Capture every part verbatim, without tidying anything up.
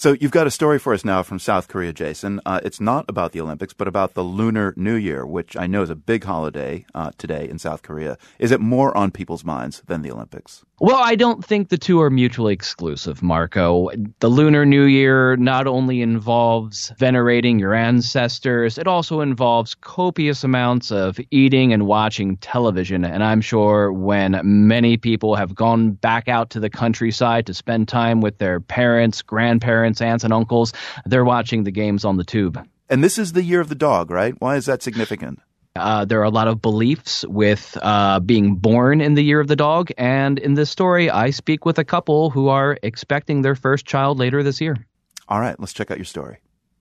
So you've got a story for us now from South Korea, Jason. Uh, it's not about the Olympics, but about the Lunar New Year, which I know is a big holiday uh, today in South Korea. Is it more on people's minds than the Olympics? Well, I don't think the two are mutually exclusive, Marco. The Lunar New Year not only involves venerating your ancestors, it also involves copious amounts of eating and watching television. And I'm sure when many people have gone back out to the countryside to spend time with their parents, grandparents, aunts, and uncles, they're watching the games on the tube. And this is the year of the dog, right? Why is that significant? Uh, there are a lot of beliefs with uh, being born in the year of the dog. And in this story, I speak with a couple who are expecting their first child later this year. All right, let's check out your story.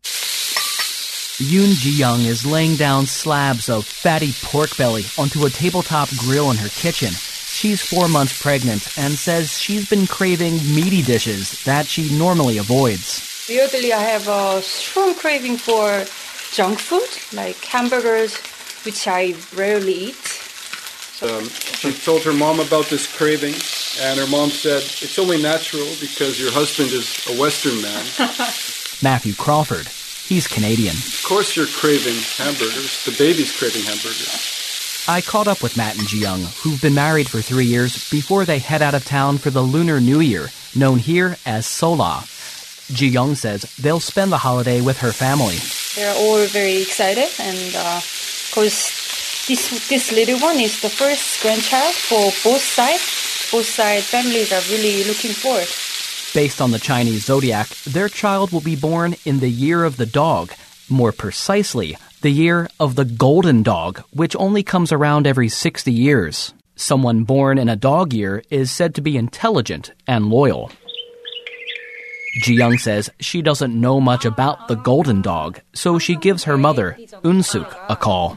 Yoon Ji-young is laying down slabs of fatty pork belly onto a tabletop grill in her kitchen. She's four months pregnant and says she's been craving meaty dishes that she normally avoids. Weirdly, I have a strong craving for junk food, like hamburgers, which I rarely eat. Um, she told her mom about this craving, and her mom said, it's only natural because your husband is a Western man. Matthew Crawford, he's Canadian. Of course you're craving hamburgers. The baby's craving hamburgers. I caught up with Matt and Ji-young, who've been married for three years, before they head out of town for the Lunar New Year, known here as Sola. Ji-young says they'll spend the holiday with her family. They're all very excited, and uh, because this this little one is the first grandchild for both sides. Both side families are really looking forward. Based on the Chinese zodiac, their child will be born in the year of the dog. More precisely, the year of the golden dog, which only comes around every sixty years. Someone born in a dog year is said to be intelligent and loyal. Ji-young says she doesn't know much about the golden dog, so she gives her mother, Eun-suk, a call.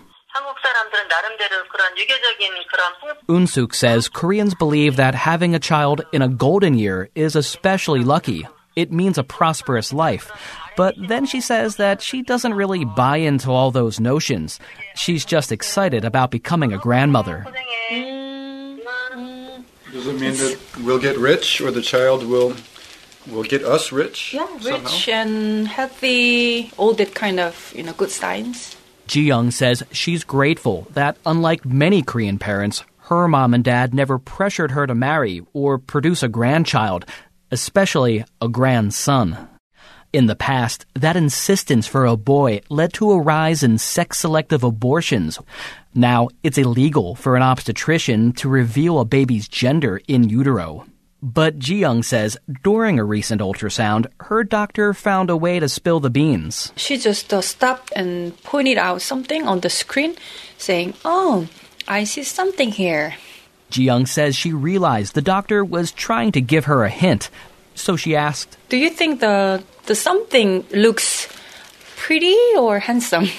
Eun-suk says Koreans believe that having a child in a golden year is especially lucky. It means a prosperous life. But then she says that she doesn't really buy into all those notions. She's just excited about becoming a grandmother. Does it mean that we'll get rich, or the child will will get us rich? Yeah, somehow? Rich and healthy, all that kind of, you know, good signs. Ji-young says she's grateful that, unlike many Korean parents, her mom and dad never pressured her to marry or produce a grandchild, especially a grandson. In the past, that insistence for a boy led to a rise in sex-selective abortions. Now, it's illegal for an obstetrician to reveal a baby's gender in utero. But Ji-young says during a recent ultrasound, her doctor found a way to spill the beans. She just uh, stopped and pointed out something on the screen, saying, "Oh, I see something here." Ji-young says she realized the doctor was trying to give her a hint. So she asked, "Do you think the the something looks pretty or handsome?"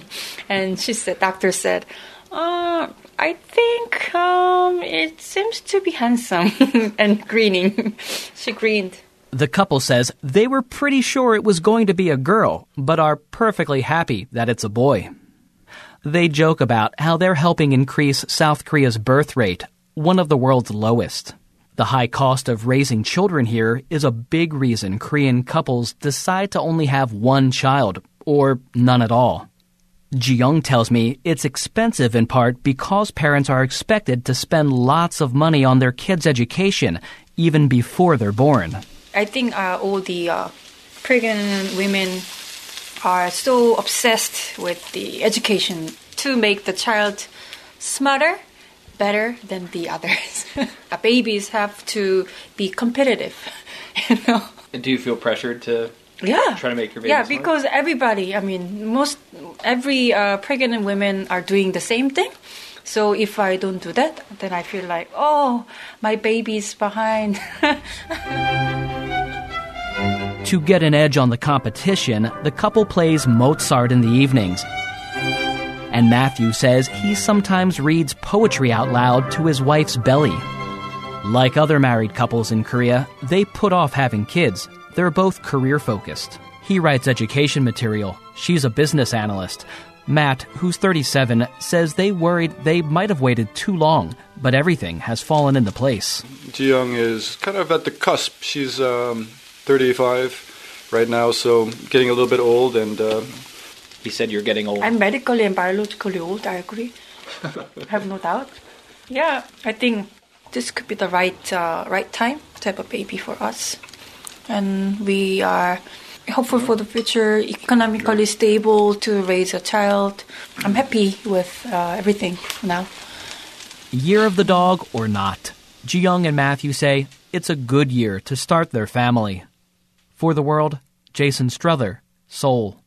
And she said, doctor said, uh, I think um, it seems to be handsome. And grinning. She grinned. The couple says they were pretty sure it was going to be a girl, but are perfectly happy that it's a boy. They joke about how they're helping increase South Korea's birth rate, one of the world's lowest. The high cost of raising children here is a big reason Korean couples decide to only have one child, or none at all. Ji-young tells me it's expensive in part because parents are expected to spend lots of money on their kids' education, even before they're born. I think uh, all the uh, pregnant women are so obsessed with the education to make the child smarter, better than the others. Babies have to be competitive, you know. And do you feel pressured to yeah. try to make your baby Yeah, smart? because everybody, I mean, most, every uh, pregnant women are doing the same thing. So if I don't do that, then I feel like, oh, my baby's behind. To get an edge on the competition, the couple plays Mozart in the evenings. And Matthew says he sometimes reads poetry out loud to his wife's belly. Like other married couples in Korea, they put off having kids. They're both career-focused. He writes education material. She's a business analyst. Matt, who's thirty-seven, says they worried they might have waited too long, but everything has fallen into place. Ji-young is kind of at the cusp. She's um, thirty-five, right now, so getting a little bit old, and uh, He said you're getting old. I'm medically and biologically old, I agree. I have no doubt. Yeah, I think this could be the right uh, right time to have a baby for us. And we are hopeful for the future, economically stable to raise a child. I'm happy with uh, everything now. Year of the dog or not, Ji-young and Matthew say it's a good year to start their family. For the World, Jason Struther, Seoul.